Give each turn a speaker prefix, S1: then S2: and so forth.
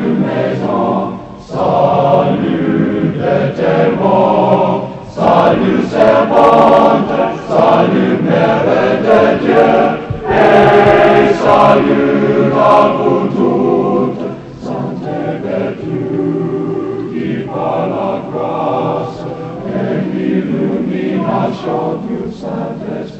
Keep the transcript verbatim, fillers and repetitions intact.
S1: maison, salut de témoins, salut servante, salut mère de Dieu, et salut à vous toutes, Sainte Vertu, qui par la grâce et l'illumination du Saint-Esprit